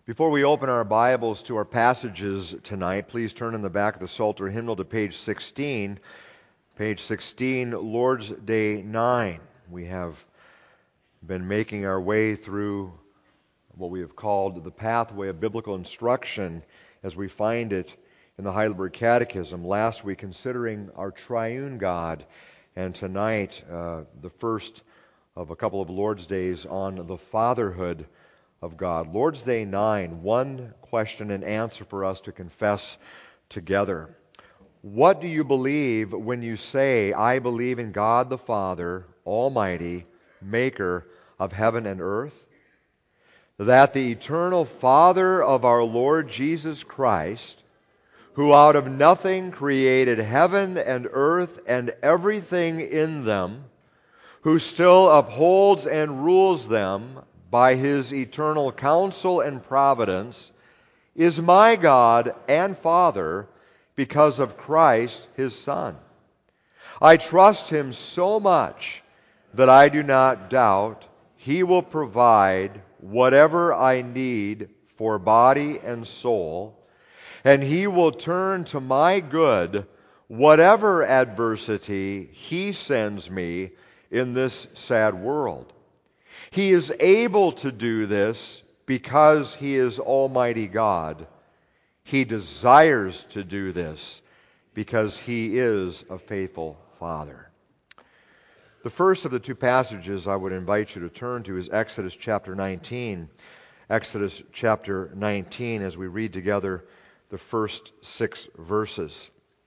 Before we open our Bibles to our passages tonight, please turn in the back of the Psalter hymnal to page 16. Page 16, Lord's Day 9. We have been making our way through what we have called the pathway of biblical instruction as we find it in the Heidelberg Catechism. Last week, considering our triune God, and tonight, the first of a couple of Lord's Days on the fatherhood of God. Lord's Day 9, one question and answer for us to confess together. What do you believe when you say, I believe in God the Father, Almighty, Maker of heaven and earth? That the eternal Father of our Lord Jesus Christ, who out of nothing created heaven and earth and everything in them, who still upholds and rules them by His eternal counsel and providence, is my God and Father because of Christ His Son. I trust Him so much that I do not doubt He will provide whatever I need for body and soul, and He will turn to my good whatever adversity He sends me in this sad world. He is able to do this because He is Almighty God. He desires to do this because He is a faithful Father. The first of the two passages I would invite you to turn to is Exodus chapter 19. Exodus chapter 19, as we read together the first 6 verses.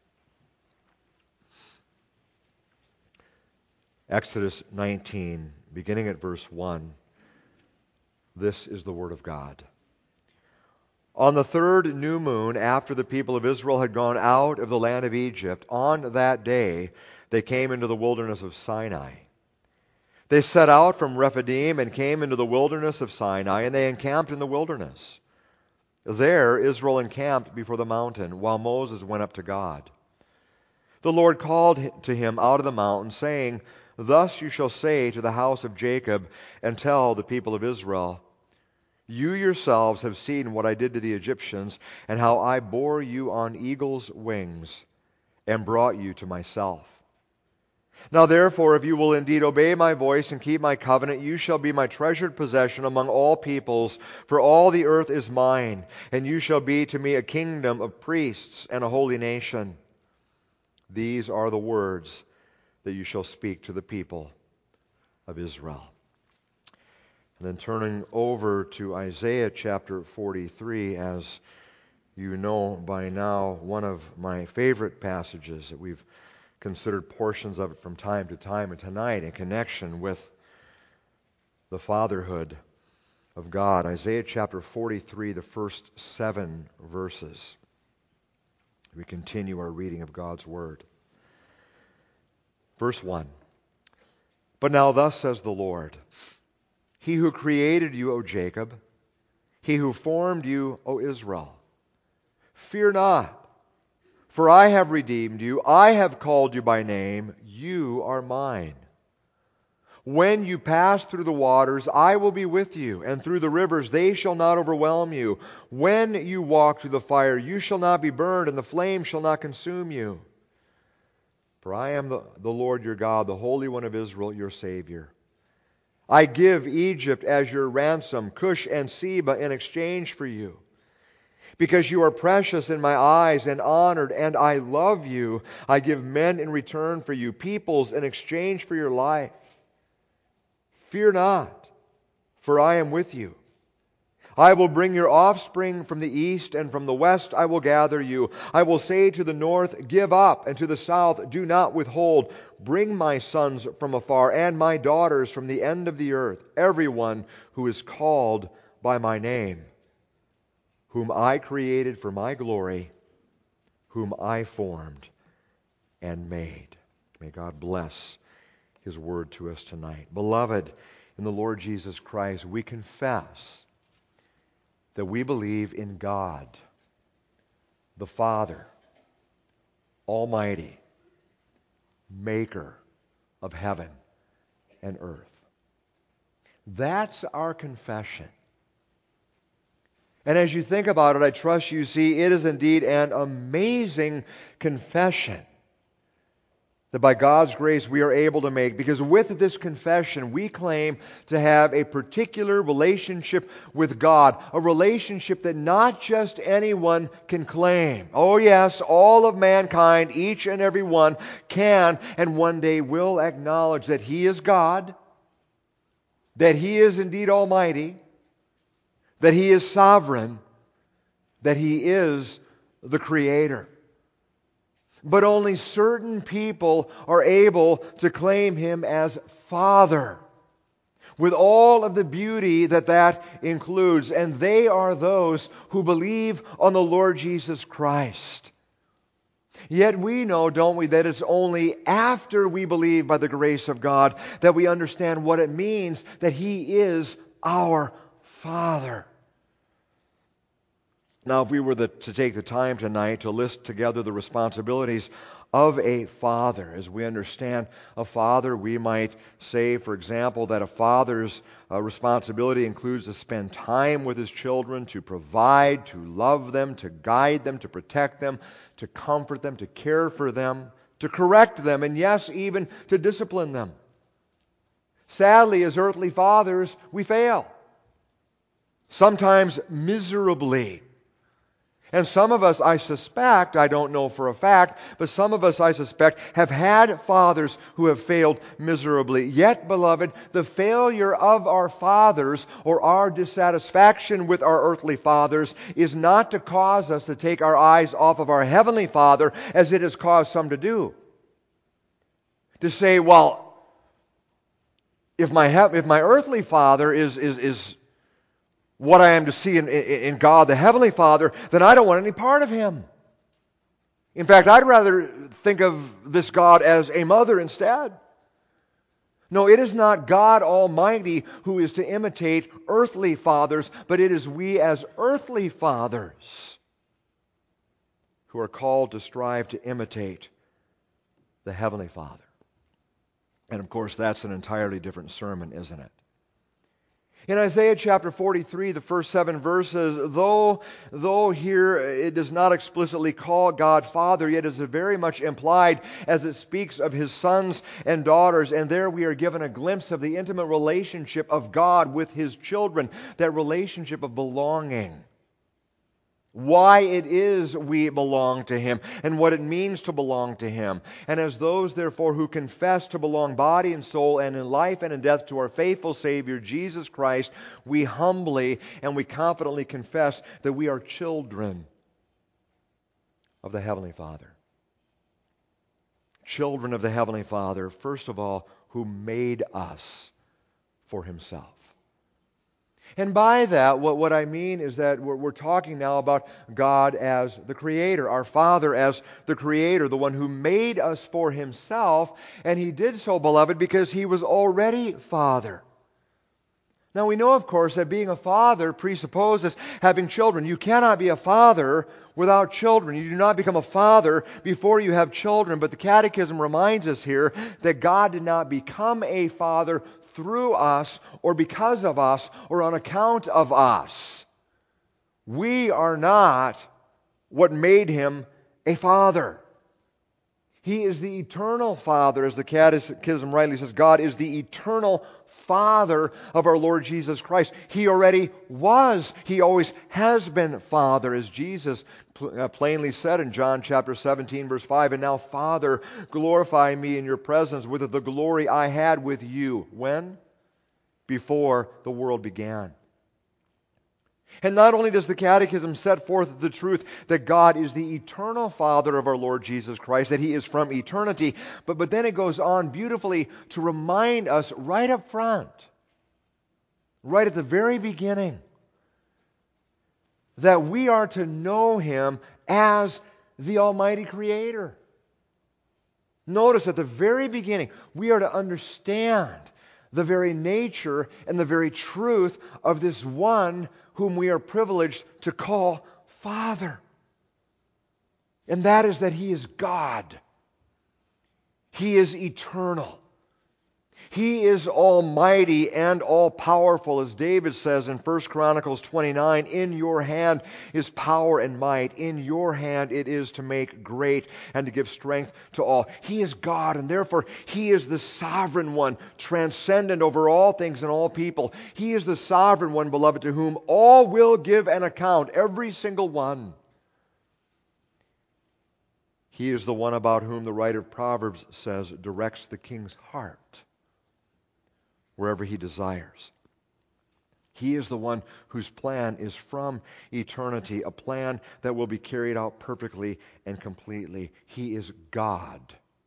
Exodus 19, beginning at verse 1. This is the Word of God. On the third new moon, after the people of Israel had gone out of the land of Egypt, on that day they came into the wilderness of Sinai. They set out from Rephidim and came into the wilderness of Sinai, and they encamped in the wilderness. There Israel encamped before the mountain, while Moses went up to God. The Lord called to him out of the mountain, saying, Thus you shall say to the house of Jacob, and tell the people of Israel, You yourselves have seen what I did to the Egyptians, and how I bore you on eagle's wings, and brought you to myself. Now therefore, if you will indeed obey my voice and keep my covenant, you shall be my treasured possession among all peoples, for all the earth is mine, and you shall be to me a kingdom of priests and a holy nation. These are the words that you shall speak to the people of Israel. And then turning over to Isaiah chapter 43, as you know by now, one of my favorite passages that we've considered portions of it from time to time, and tonight in connection with the fatherhood of God. Isaiah chapter 43, the first 7 verses. We continue our reading of God's Word. Verse 1. But now thus says the Lord, He who created you, O Jacob, He who formed you, O Israel, fear not, for I have redeemed you. I have called you by name. You are mine. When you pass through the waters, I will be with you, and through the rivers, they shall not overwhelm you. When you walk through the fire, you shall not be burned, and the flame shall not consume you. For I am the Lord your God, the Holy One of Israel, your Savior. I give Egypt as your ransom, Cush and Seba in exchange for you. Because you are precious in my eyes and honored, and I love you, I give men in return for you, peoples in exchange for your life. Fear not, for I am with you. I will bring your offspring from the east, and from the west I will gather you. I will say to the north, Give up, and to the south, Do not withhold. Bring my sons from afar, and my daughters from the end of the earth, everyone who is called by my name, whom I created for my glory, whom I formed and made. May God bless His word to us tonight. Beloved, in the Lord Jesus Christ, we confess that we believe in God, the Father, Almighty, Maker of heaven and earth. That's our confession. And as you think about it, I trust you see it is indeed an amazing confession that by God's grace we are able to make. Because with this confession, we claim to have a particular relationship with God. A relationship that not just anyone can claim. Oh yes, all of mankind, each and every one, can and one day will acknowledge that He is God, that He is indeed Almighty, that He is sovereign, that He is the Creator. But only certain people are able to claim Him as Father, with all of the beauty that includes. And they are those who believe on the Lord Jesus Christ. Yet we know, don't we, that it's only after we believe by the grace of God that we understand what it means that He is our Father. Now, if we were to take the time tonight to list together the responsibilities of a father, as we understand a father, we might say, for example, that a father's responsibility includes to spend time with his children, to provide, to love them, to guide them, to protect them, to comfort them, to care for them, to correct them, and yes, even to discipline them. Sadly, as earthly fathers, we fail. Sometimes miserably. And some of us, I suspect, I don't know for a fact, but some of us, I suspect, have had fathers who have failed miserably. Yet, beloved, the failure of our fathers or our dissatisfaction with our earthly fathers is not to cause us to take our eyes off of our heavenly Father, as it has caused some to do. To say, well, if my earthly father is what I am to see in God, the Heavenly Father, then I don't want any part of Him. In fact, I'd rather think of this God as a mother instead. No, it is not God Almighty who is to imitate earthly fathers, but it is we as earthly fathers who are called to strive to imitate the Heavenly Father. And of course, that's an entirely different sermon, isn't it? In Isaiah chapter 43, the first 7 verses, though here it does not explicitly call God Father, yet is very much implied as it speaks of His sons and daughters. And there we are given a glimpse of the intimate relationship of God with His children, that relationship of belonging. Why it is we belong to Him, and what it means to belong to Him. And as those, therefore, who confess to belong body and soul and in life and in death to our faithful Savior, Jesus Christ, we humbly and we confidently confess that we are children of the Heavenly Father. Children of the Heavenly Father, first of all, who made us for Himself. And by that, what I mean is that we're talking now about God as the Creator, our Father as the Creator, the one who made us for Himself, and He did so, beloved, because He was already Father. Now we know, of course, that being a father presupposes having children. You cannot be a father without children. You do not become a father before you have children. But the Catechism reminds us here that God did not become a father through us or because of us or on account of us. We are not what made Him a father. He is the eternal Father, as the Catechism rightly says. God is the eternal Father of our Lord Jesus Christ. He already was. He always has been Father, as Jesus plainly said in John chapter 17, verse 5, "And now, Father, glorify me in your presence with the glory I had with you." When? Before the world began. And not only does the Catechism set forth the truth that God is the eternal Father of our Lord Jesus Christ, that He is from eternity, but then it goes on beautifully to remind us right up front, right at the very beginning, that we are to know Him as the Almighty Creator. Notice at the very beginning, we are to understand the very nature and the very truth of this one whom we are privileged to call Father. And that is that He is God. He is eternal. He is almighty and all-powerful, as David says in 1 Chronicles 29, in your hand is power and might. In your hand it is to make great and to give strength to all. He is God, and therefore He is the sovereign one, transcendent over all things and all people. He is the sovereign one, beloved, to whom all will give an account, every single one. He is the one about whom the writer of Proverbs says directs the king's heart wherever he desires. He is the one whose plan is from eternity, a plan that will be carried out perfectly and completely. He is God,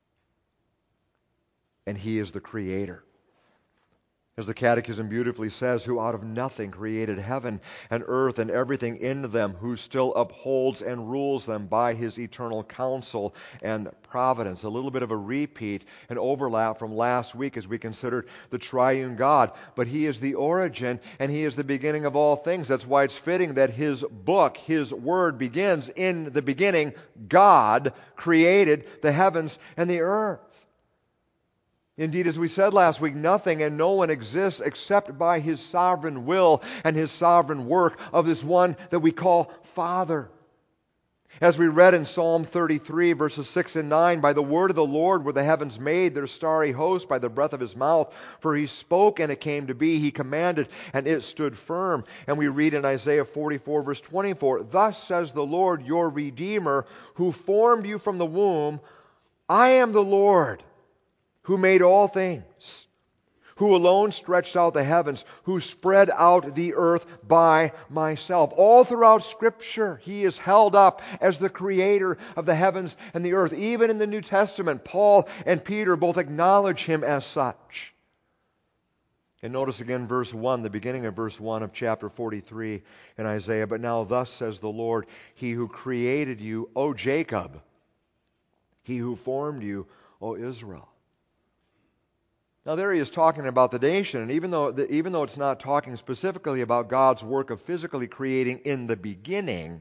and He is the Creator. As the Catechism beautifully says, who out of nothing created heaven and earth and everything in them, who still upholds and rules them by His eternal counsel and providence. A little bit of a repeat, an overlap from last week as we considered the triune God. But He is the origin and He is the beginning of all things. That's why it's fitting that His book, His Word, begins, in the beginning, God created the heavens and the earth. Indeed, as we said last week, nothing and no one exists except by His sovereign will and His sovereign work of this one that we call Father. As we read in Psalm 33, verses 6 and 9, by the word of the Lord were the heavens made, their starry host by the breath of His mouth. For He spoke and it came to be. He commanded and it stood firm. And we read in Isaiah 44, verse 24, thus says the Lord, your Redeemer, who formed you from the womb. I am the Lord, who made all things, who alone stretched out the heavens, who spread out the earth by myself. All throughout Scripture, He is held up as the Creator of the heavens and the earth. Even in the New Testament, Paul and Peter both acknowledge Him as such. And notice again verse 1, the beginning of verse 1 of chapter 43 in Isaiah. But now thus says the Lord, He who created you, O Jacob, He who formed you, O Israel. Now there he is talking about the nation, and even though it's not talking specifically about God's work of physically creating in the beginning,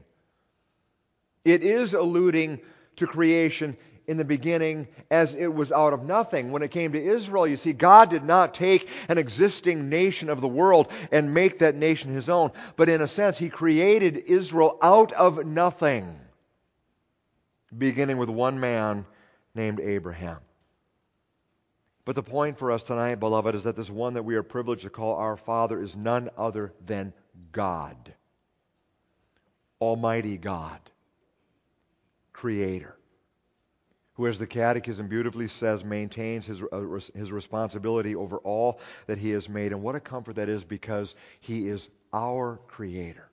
it is alluding to creation in the beginning as it was out of nothing. When it came to Israel, you see, God did not take an existing nation of the world and make that nation His own, but in a sense He created Israel out of nothing, beginning with one man named Abraham. But the point for us tonight, beloved, is that this one that we are privileged to call our Father is none other than God. Almighty God. Creator. Who, as the Catechism beautifully says, maintains His responsibility over all that He has made. And what a comfort that is, because He is our Creator.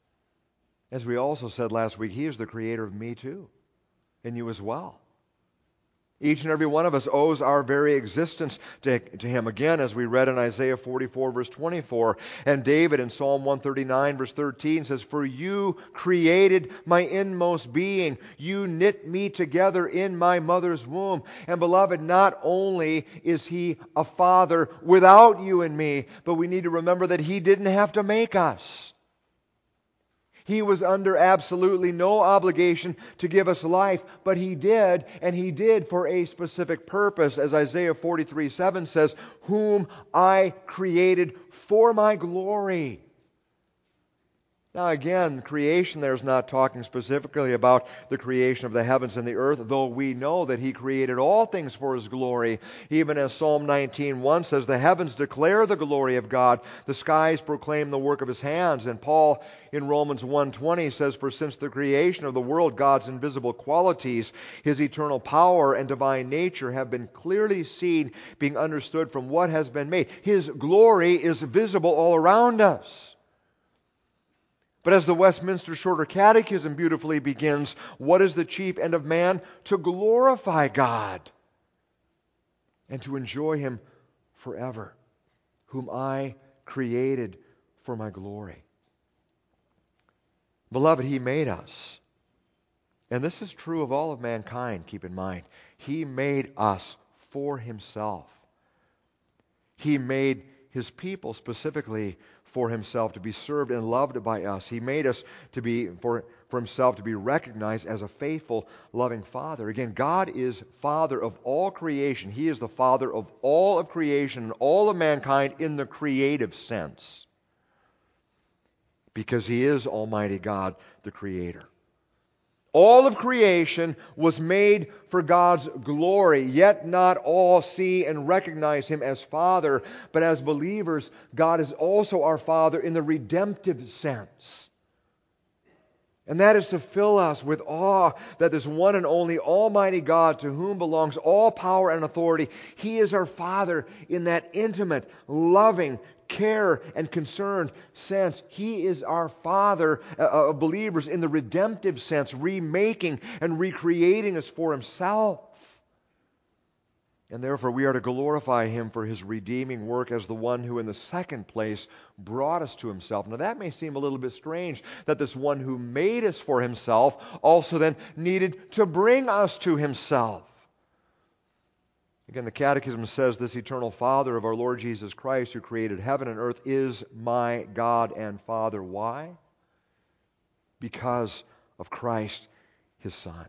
As we also said last week, He is the Creator of me too, and you as well. Each and every one of us owes our very existence to Him. Again, as we read in Isaiah 44, verse 24, and David in Psalm 139, verse 13 says, for you created my inmost being. You knit me together in my mother's womb. And beloved, not only is He a Father without you and me, but we need to remember that He didn't have to make us. He was under absolutely no obligation to give us life, but He did, and He did for a specific purpose. As Isaiah 43:7 says, whom I created for my glory. Now again, creation there is not talking specifically about the creation of the heavens and the earth, though we know that He created all things for His glory. Even as Psalm 19:1 says, the heavens declare the glory of God, the skies proclaim the work of His hands. And Paul in Romans 1:20 says, for since the creation of the world, God's invisible qualities, His eternal power and divine nature have been clearly seen, being understood from what has been made. His glory is visible all around us. But as the Westminster Shorter Catechism beautifully begins, what is the chief end of man? To glorify God and to enjoy Him forever, whom I created for my glory. Beloved, He made us. And this is true of all of mankind, keep in mind. He made us for Himself. He made His people specifically for Himself, to be served and loved by us. He made us to be for for himself to be recognized as a faithful, loving Father. Again, God is Father of all creation. He is the Father of all of creation and all of mankind in the creative sense, because He is Almighty God, the Creator. All of creation was made for God's glory, yet not all see and recognize Him as Father. But as believers, God is also our Father in the redemptive sense. And that is to fill us with awe that this one and only Almighty God, to whom belongs all power and authority, He is our Father in that intimate, loving, care and concerned sense. He is our Father of believers in the redemptive sense, remaking and recreating us for Himself. And therefore we are to glorify Him for His redeeming work as the one who in the second place brought us to Himself. Now that may seem a little bit strange, that this one who made us for Himself also then needed to bring us to Himself. Again, the Catechism says, this eternal Father of our Lord Jesus Christ, who created heaven and earth, is my God and Father. Why? Because of Christ, His Son.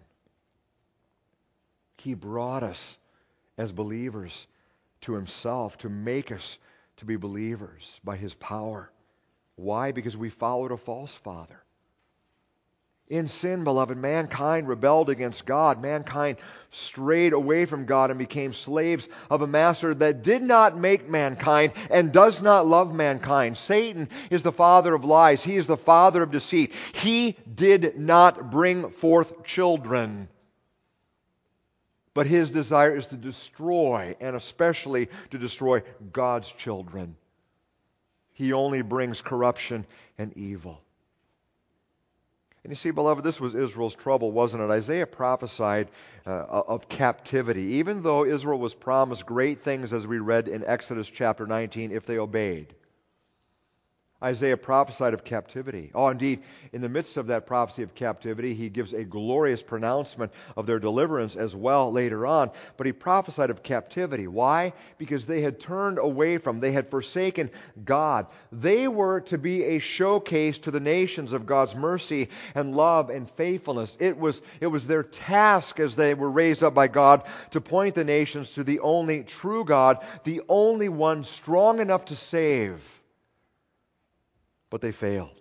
He brought us as believers to Himself to make us to be believers by His power. Why? Because we followed a false father. In sin, beloved, mankind rebelled against God. Mankind strayed away from God and became slaves of a master that did not make mankind and does not love mankind. Satan is the father of lies. He is the father of deceit. He did not bring forth children. But his desire is to destroy, and especially to destroy God's children. He only brings corruption and evil. And you see, beloved, this was Israel's trouble, wasn't it? Isaiah prophesied of captivity, even though Israel was promised great things, as we read in Exodus chapter 19, if they obeyed. Isaiah prophesied of captivity. Oh, indeed, in the midst of that prophecy of captivity, he gives a glorious pronouncement of their deliverance as well later on. But he prophesied of captivity. Why? Because they had turned away from, they had forsaken God. They were to be a showcase to the nations of God's mercy and love and faithfulness. It was their task as they were raised up by God to point the nations to the only true God, the only one strong enough to save. But they failed.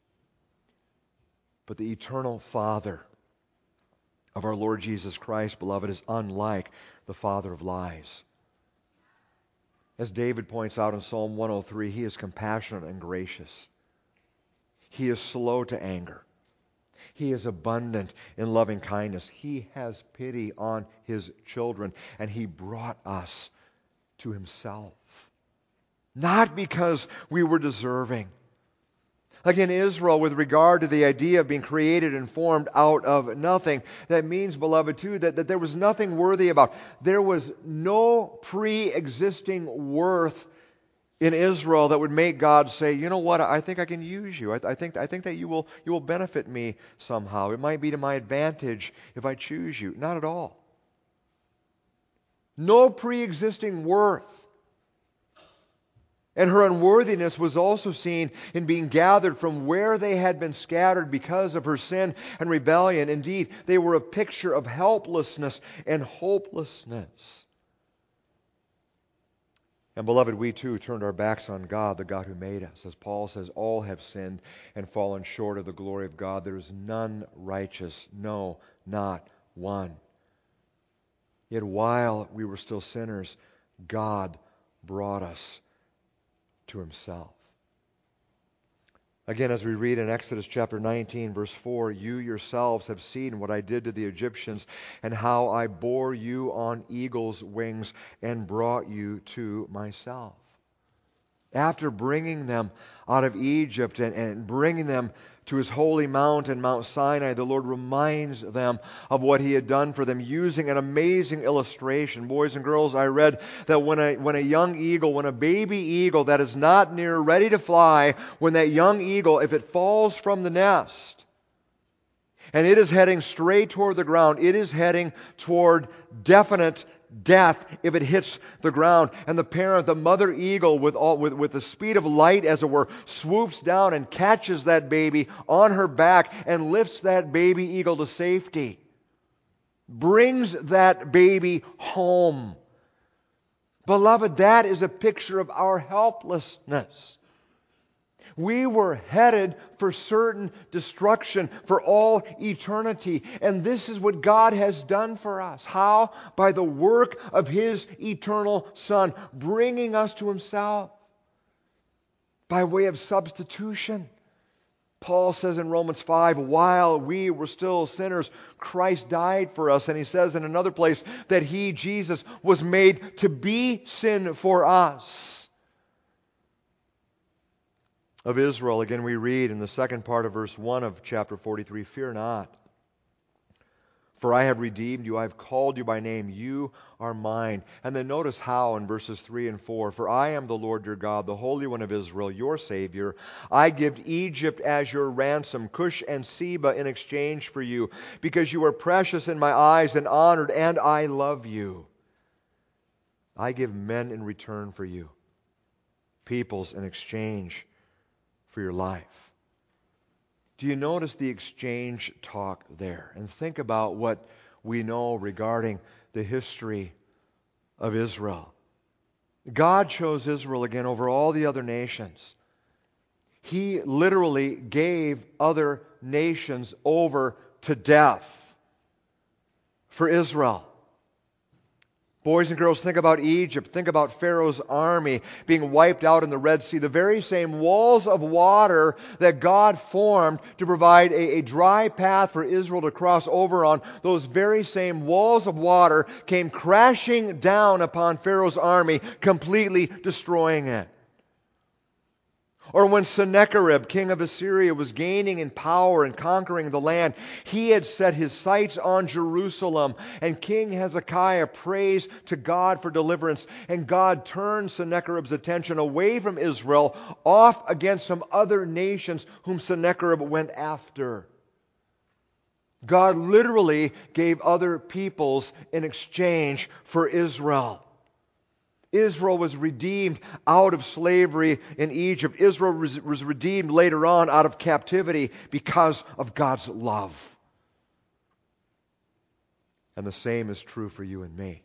But the eternal Father of our Lord Jesus Christ, beloved, is unlike the father of lies. As David points out in Psalm 103, He is compassionate and gracious. He is slow to anger. He is abundant in loving kindness. He has pity on His children, and He brought us to Himself. Not because we were deserving. Again, Israel, with regard to the idea of being created and formed out of nothing, that means, beloved, too, that there was nothing worthy about. There was no pre-existing worth in Israel that would make God say, you know what, I think I can use you. I think that you will benefit me somehow. It might be to my advantage if I choose you. Not at all. No pre-existing worth. And her unworthiness was also seen in being gathered from where they had been scattered because of her sin and rebellion. Indeed, they were a picture of helplessness and hopelessness. And beloved, we too turned our backs on God, the God who made us. As Paul says, all have sinned and fallen short of the glory of God. There is none righteous, no, not one. Yet while we were still sinners, God brought us to Himself. Again, as we read in Exodus chapter 19, verse 4, you yourselves have seen what I did to the Egyptians and how I bore you on eagle's wings and brought you to myself. After bringing them out of Egypt and bringing them to His holy mountain, Mount Sinai, the Lord reminds them of what He had done for them using an amazing illustration. Boys and girls, I read that when a young eagle, when a baby eagle that is not near ready to fly, when that young eagle, if it falls from the nest and it is heading straight toward the ground, it is heading toward definite death if it hits the ground. And the parent, the mother eagle, with the speed of light, as it were, swoops down and catches that baby on her back and lifts that baby eagle to safety. Brings that baby home. Beloved, that is a picture of our helplessness. We were headed for certain destruction for all eternity. And this is what God has done for us. How? By the work of His eternal Son, bringing us to Himself by way of substitution. Paul says in Romans 5, while we were still sinners, Christ died for us. And he says in another place that He, Jesus, was made to be sin for us. Of Israel, again, we read in the second part of verse 1 of chapter 43, fear not, for I have redeemed you, I have called you by name, you are mine. And then notice how in verses 3 and 4, for I am the Lord your God, the Holy One of Israel, your Savior. I give Egypt as your ransom, Cush and Seba in exchange for you, because you are precious in my eyes and honored, and I love you. I give men in return for you, peoples in exchange for your life. Do you notice the exchange talk there? And think about what we know regarding the history of Israel. God chose Israel again over all the other nations. He literally gave other nations over to death for Israel. Boys and girls, think about Egypt. Think about Pharaoh's army being wiped out in the Red Sea. The very same walls of water that God formed to provide a dry path for Israel to cross over on, those very same walls of water came crashing down upon Pharaoh's army, completely destroying it. Or when Sennacherib, king of Assyria, was gaining in power and conquering the land, he had set his sights on Jerusalem. And King Hezekiah prays to God for deliverance. And God turned Sennacherib's attention away from Israel, off against some other nations whom Sennacherib went after. God literally gave other peoples in exchange for Israel. Israel was redeemed out of slavery in Egypt. Israel was redeemed later on out of captivity because of God's love. And the same is true for you and me.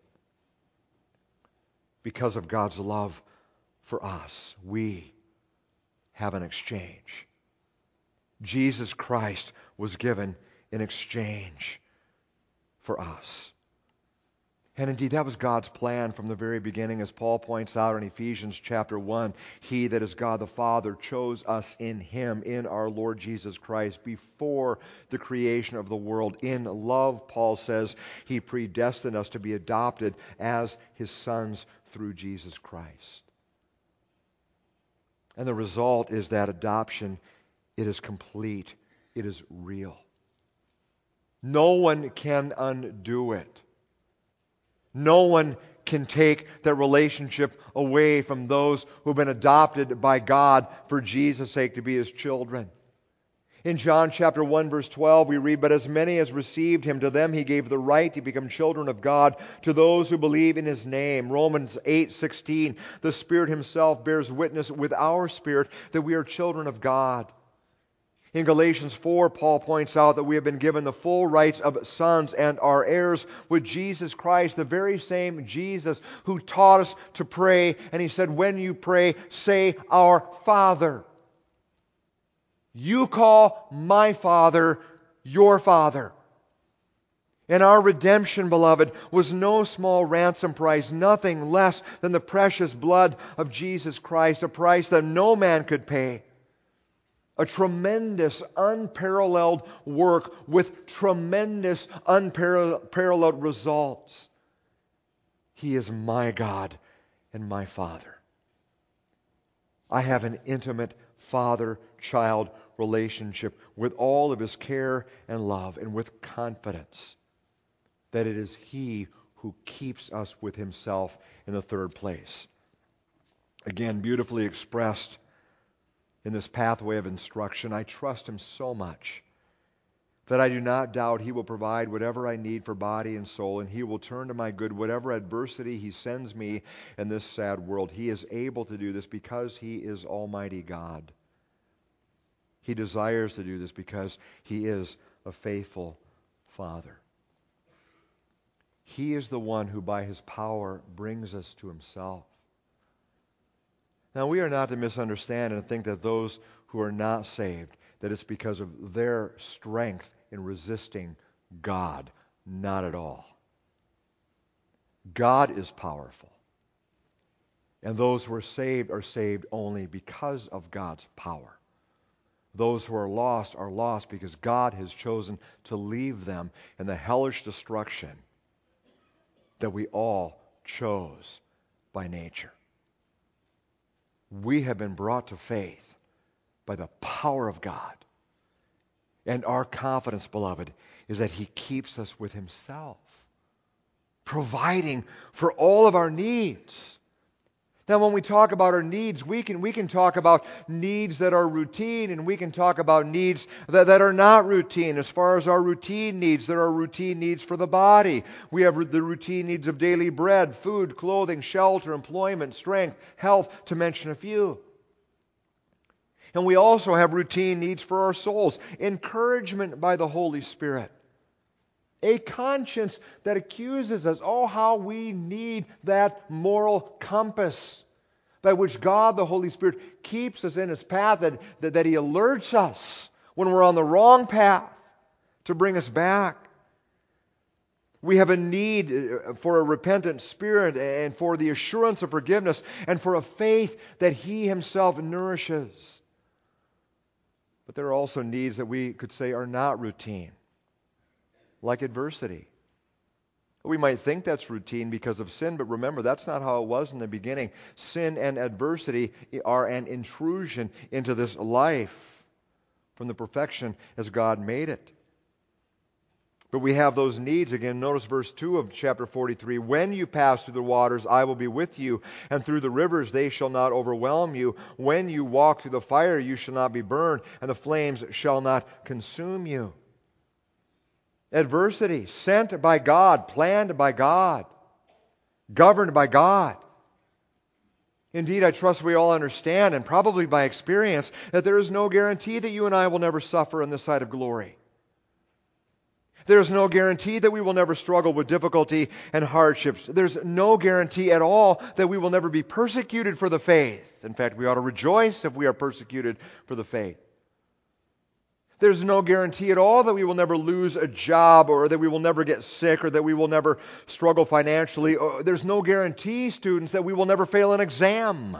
Because of God's love for us, we have an exchange. Jesus Christ was given in exchange for us. And indeed, that was God's plan from the very beginning, as Paul points out in Ephesians chapter 1. He, that is God the Father, chose us in Him, in our Lord Jesus Christ, before the creation of the world. In love, Paul says, He predestined us to be adopted as His sons through Jesus Christ. And the result is that adoption, it is complete. It is real. No one can undo it. No one can take that relationship away from those who've been adopted by God for Jesus' sake to be His children. In John chapter 1 verse 12 we read, but as many as received Him, to them He gave the right to become children of God, to those who believe in His name. Romans 8:16, the Spirit Himself bears witness with our spirit that we are children of God. In Galatians 4, Paul points out that we have been given the full rights of sons and are heirs with Jesus Christ, the very same Jesus who taught us to pray. And He said, when you pray, say, Our Father. You call my Father your Father. And our redemption, beloved, was no small ransom price, nothing less than the precious blood of Jesus Christ, a price that no man could pay. A tremendous, unparalleled work with tremendous, unparalleled results. He is my God and my Father. I have an intimate father-child relationship with all of His care and love, and with confidence that it is He who keeps us with Himself in the third place. Again, beautifully expressed in this pathway of instruction. I trust Him so much that I do not doubt He will provide whatever I need for body and soul, and He will turn to my good whatever adversity He sends me in this sad world. He is able to do this because He is Almighty God. He desires to do this because He is a faithful Father. He is the one who by His power brings us to Himself. Now, we are not to misunderstand and think that those who are not saved, that it's because of their strength in resisting God. Not at all. God is powerful. And those who are saved only because of God's power. Those who are lost because God has chosen to leave them in the hellish destruction that we all chose by nature. We have been brought to faith by the power of God. And our confidence, beloved, is that He keeps us with Himself, providing for all of our needs. Now, when we talk about our needs, we can talk about needs that are routine, and we can talk about needs that are not routine. As far as our routine needs, there are routine needs for the body. We have the routine needs of daily bread, food, clothing, shelter, employment, strength, health, to mention a few. And we also have routine needs for our souls, encouragement by the Holy Spirit. A conscience that accuses us, how we need that moral compass by which God, the Holy Spirit, keeps us in His path, that He alerts us when we're on the wrong path to bring us back. We have a need for a repentant spirit and for the assurance of forgiveness and for a faith that He Himself nourishes. But there are also needs that we could say are not routine, like adversity. We might think that's routine because of sin, but remember, that's not how it was in the beginning. Sin and adversity are an intrusion into this life from the perfection as God made it. But we have those needs again. Notice verse 2 of chapter 43. When you pass through the waters, I will be with you, and through the rivers they shall not overwhelm you. When you walk through the fire, you shall not be burned, and the flames shall not consume you. Adversity, sent by God, planned by God, governed by God. Indeed, I trust we all understand, and probably by experience, that there is no guarantee that you and I will never suffer on this side of glory. There is no guarantee that we will never struggle with difficulty and hardships. There's no guarantee at all that we will never be persecuted for the faith. In fact, we ought to rejoice if we are persecuted for the faith. There's no guarantee at all that we will never lose a job, or that we will never get sick, or that we will never struggle financially. There's no guarantee, students, that we will never fail an exam.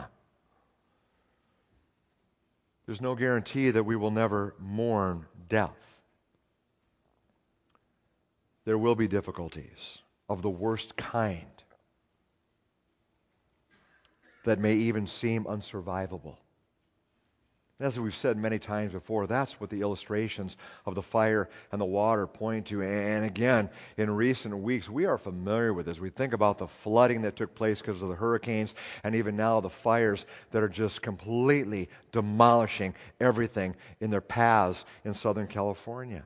There's no guarantee that we will never mourn death. There will be difficulties of the worst kind that may even seem unsurvivable. As we've said many times before, that's what the illustrations of the fire and the water point to. And again, in recent weeks, we are familiar with this. We think about the flooding that took place because of the hurricanes, and even now the fires that are just completely demolishing everything in their paths in Southern California.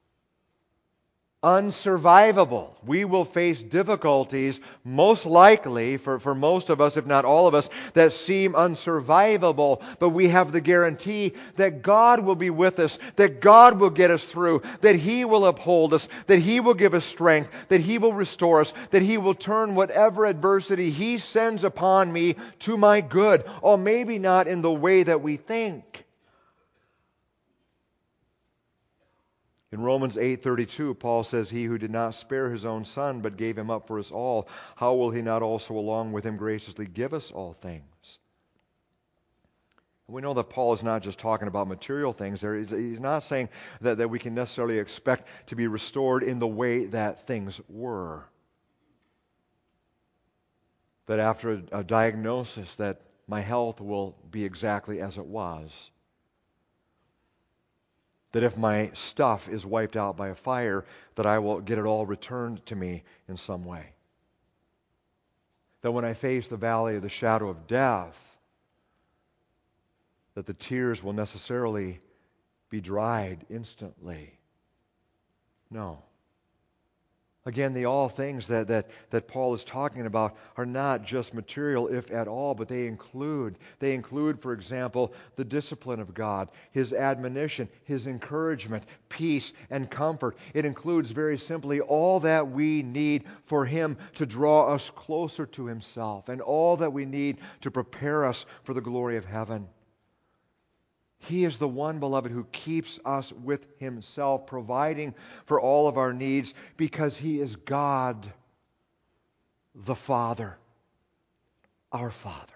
Unsurvivable. We will face difficulties, most likely, for most of us, if not all of us, that seem unsurvivable. But we have the guarantee that God will be with us, that God will get us through, that He will uphold us, that He will give us strength, that He will restore us, that He will turn whatever adversity He sends upon me to my good. Or maybe not in the way that we think. In Romans 8:32, Paul says, He who did not spare His own Son, but gave Him up for us all, how will He not also along with Him graciously give us all things? We know that Paul is not just talking about material things. He's not saying that we can necessarily expect to be restored in the way that things were. That after a diagnosis that my health will be exactly as it was. That if my stuff is wiped out by a fire, that I will get it all returned to me in some way. That when I face the valley of the shadow of death, that the tears will necessarily be dried instantly. No. Again, the all things that Paul is talking about are not just material, if at all, but they include, for example, the discipline of God, His admonition, His encouragement, peace, and comfort. It includes, very simply, all that we need for Him to draw us closer to Himself, and all that we need to prepare us for the glory of heaven. He is the one, beloved, who keeps us with Himself, providing for all of our needs, because He is God, the Father, our Father.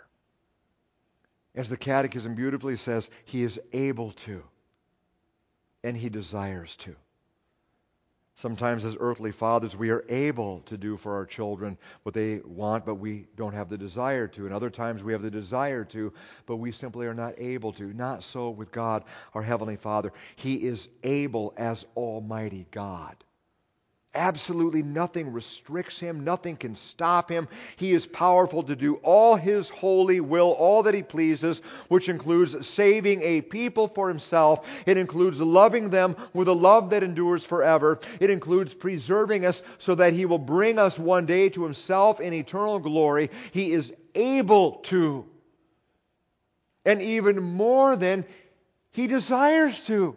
As the Catechism beautifully says, He is able to, and He desires to. Sometimes as earthly fathers, we are able to do for our children what they want, but we don't have the desire to. And other times we have the desire to, but we simply are not able to. Not so with God, our Heavenly Father. He is able as Almighty God. Absolutely nothing restricts Him. Nothing can stop Him. He is powerful to do all His holy will, all that He pleases, which includes saving a people for Himself. It includes loving them with a love that endures forever. It includes preserving us so that He will bring us one day to Himself in eternal glory. He is able to. And even more than He desires to.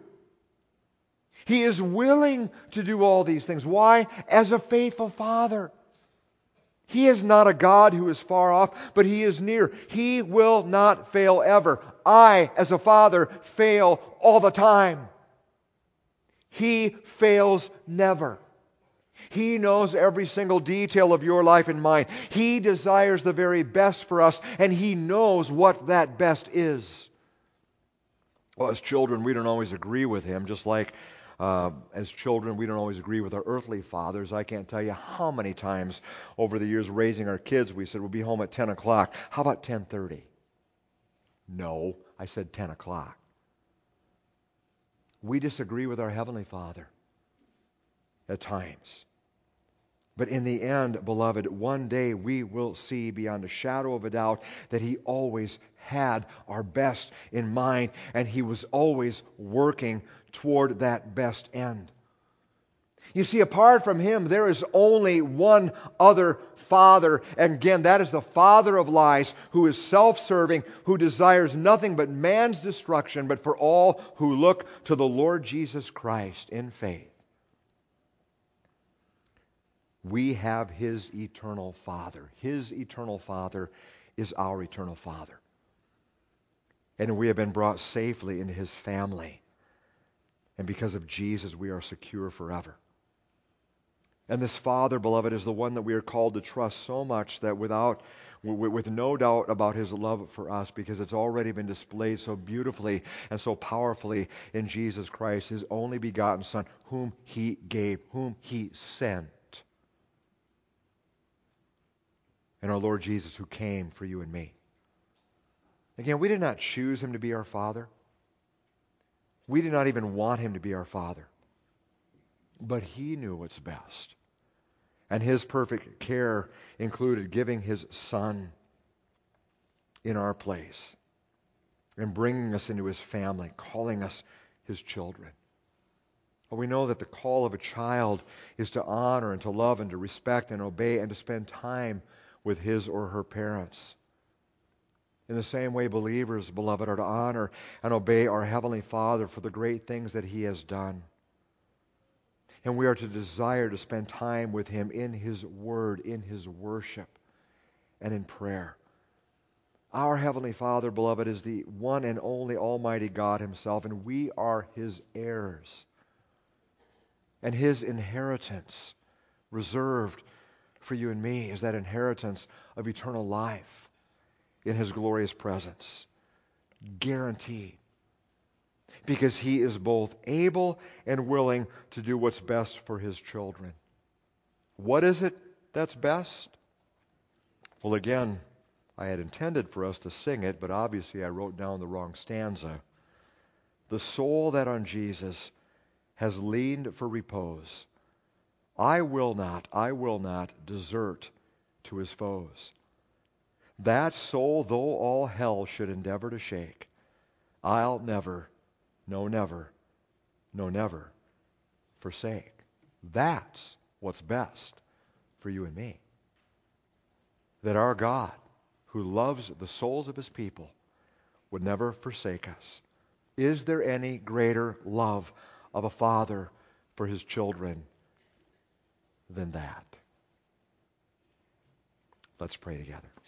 He is willing to do all these things. Why? As a faithful Father. He is not a God who is far off, but He is near. He will not fail ever. I, as a father, fail all the time. He fails never. He knows every single detail of your life and mine. He desires the very best for us, and He knows what that best is. Well, as children, we don't always agree with Him, just like as children, we don't always agree with our earthly fathers. I can't tell you how many times over the years raising our kids, we said, we'll be home at 10 o'clock. How about 10:30? No, I said 10 o'clock. We disagree with our Heavenly Father at times. But in the end, beloved, one day we will see beyond a shadow of a doubt that He always had our best in mind, and He was always working toward that best end. You see, apart from Him, there is only one other Father. And again, that is the father of lies, who is self-serving, who desires nothing but man's destruction, but for all who look to the Lord Jesus Christ in faith. We have His eternal Father. His eternal Father is our eternal Father. And we have been brought safely into His family. And because of Jesus, we are secure forever. And this Father, beloved, is the one that we are called to trust so much that with no doubt about His love for us, because it's already been displayed so beautifully and so powerfully in Jesus Christ, His only begotten Son, whom He gave, whom He sent. And our Lord Jesus, who came for you and me. Again, we did not choose Him to be our Father. We did not even want Him to be our Father. But He knew what's best. And His perfect care included giving His Son in our place and bringing us into His family, calling us His children. We know that the call of a child is to honor and to love and to respect and obey and to spend time with his or her parents. In the same way, believers, beloved, are to honor and obey our Heavenly Father for the great things that He has done. And we are to desire to spend time with Him in His Word, in His worship, and in prayer. Our Heavenly Father, beloved, is the one and only Almighty God Himself, and we are His heirs. And His inheritance reserved for you and me is that inheritance of eternal life in His glorious presence. Guaranteed. Because He is both able and willing to do what's best for His children. What is it that's best? Well, again, I had intended for us to sing it, but obviously I wrote down the wrong stanza. The soul that on Jesus has leaned for repose, I will not desert to his foes. That soul, though all hell should endeavor to shake, I'll never, no never, no never forsake. That's what's best for you and me. That our God, who loves the souls of his people, would never forsake us. Is there any greater love of a father for his children than that? Let's pray together.